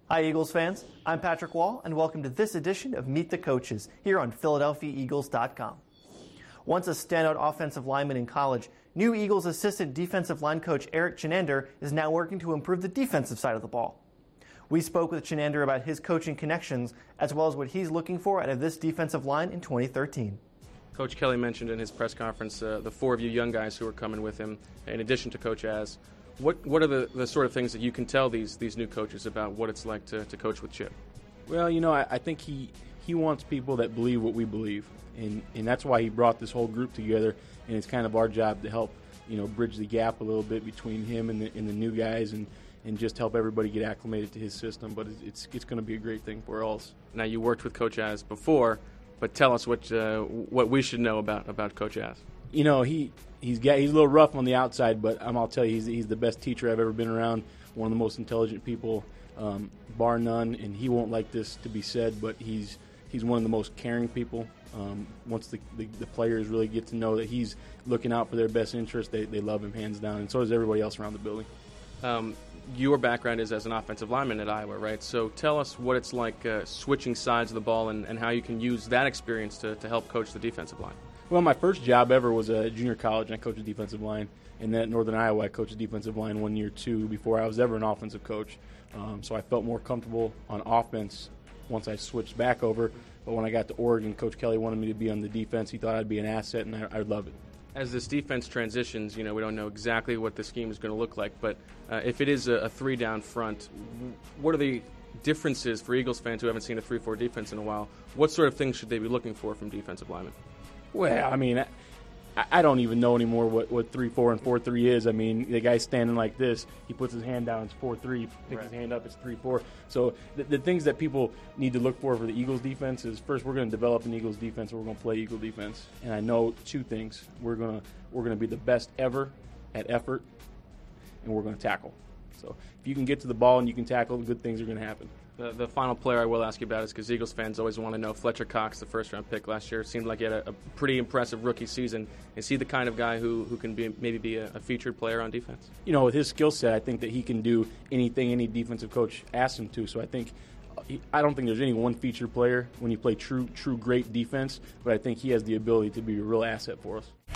Hi, Eagles fans. I'm Patrick Wall, and welcome to this edition of Meet the Coaches here on PhiladelphiaEagles.com. Once a standout offensive lineman in college, new Eagles assistant defensive line coach Erik Chinander is now working to improve the defensive side of the ball. We spoke with Chinander about his coaching connections as well as what he's looking for out of this defensive line in 2013. Coach Kelly mentioned in his press conference the four of you young guys who are coming with him, in addition to Coach Az. What are the sort of things that you can tell these new coaches about what it's like to coach with Chip? Well, I think he wants people that believe what we believe, and that's why he brought this whole group together, and it's kind of our job to help, bridge the gap a little bit between him and the new guys and just help everybody get acclimated to his system. But it's going to be a great thing for us. Now, you worked with Coach Az before, but tell us what we should know about Coach Az. He's a little rough on the outside, but I'll tell you, he's the best teacher I've ever been around, one of the most intelligent people, bar none, and he won't like this to be said, but he's one of the most caring people. Once the players really get to know that he's looking out for their best interest, they love him hands down, and so does everybody else around the building. Your background is as an offensive lineman at Iowa, right? So tell us what it's like switching sides of the ball and how you can use that experience to help coach the defensive line. Well, my first job ever was at junior college, and I coached a defensive line. And then at Northern Iowa, I coached a defensive line 1 year, too, before I was ever an offensive coach. So I felt more comfortable on offense once I switched back over. But when I got to Oregon, Coach Kelly wanted me to be on the defense. He thought I'd be an asset, and I'd love it. As this defense transitions, we don't know exactly what the scheme is going to look like. But if it is a three-down front, what are the differences for Eagles fans who haven't seen a 3-4 defense in a while? What sort of things should they be looking for from defensive linemen? Well, I don't even know anymore what 3-4 and 4-3 is. The guy's standing like this. He puts his hand down, it's 4-3. Picks his hand up, it's 3-4. So the things that people need to look for the Eagles defense is, first, we're going to develop an Eagles defense, and we're going to play Eagle defense. And I know two things. We're going to be the best ever at effort, and we're going to tackle. So if you can get to the ball and you can tackle, good things are going to happen. The final player I will ask you about is because Eagles fans always want to know. Fletcher Cox, the first-round pick last year, seemed like he had a pretty impressive rookie season. Is he the kind of guy who can maybe be a featured player on defense? With his skill set, I think that he can do anything any defensive coach asks him to. So I don't think there's any one featured player when you play true great defense, but I think he has the ability to be a real asset for us.